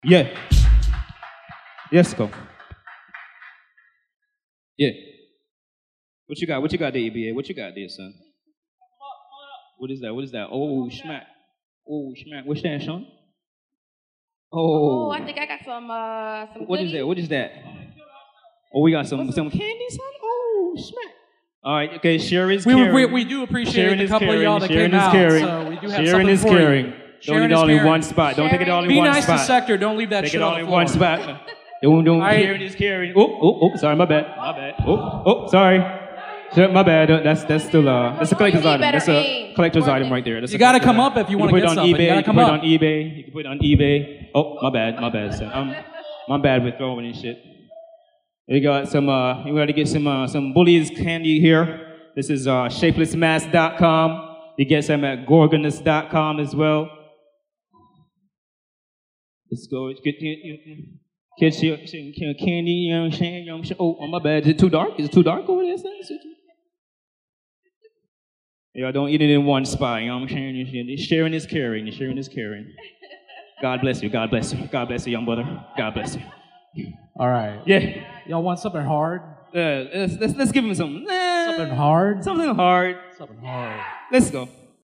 Yeah. Yes, go. Yeah. What you got? What you got there, EBA? What you got there, son? What is that? What is that? Oh, schmack. Oh, schmack. What's that, Sean? Oh, Oh. I think I got some What is goodies. that? What is that? Oh, we got some candy, son. Oh, schmack. All right. Okay. Sharing is caring. We do appreciate Sharing the is couple of y'all that caring came is out. caring. So we do have Sharing something is for caring. you. Don't eat it all in one spot. Don't take it all in Be one nice spot. to Sector. Don't leave that Take shit it all on the in floor. one spot. Don't right. Sharing is caring. Oh, sorry, my bad. Sorry. My bad. That's still that's a collector's item. That's a collector's item right there. That's You got to come up if you want to get something. You You got to can come put it up. on eBay. You can put it on eBay. Oh, my bad, son. My bad with throwing and shit. We got some. You got to get some Bullies candy here. This is shapelessmask.com. You get some at gorgonus.com as well. Let's go. Get your candy. You know what I'm saying? Oh, my bad. Is it too dark? Is it too dark over there? Yeah, don't eat it in one spot. You know what I'm saying? Sharing is caring. Sharing is caring. God bless you. God bless you. God bless you, young brother. God bless you. All right. Yeah. Y'all want something hard? Let's give him something. Something hard? Something hard. Something hard. Let's go.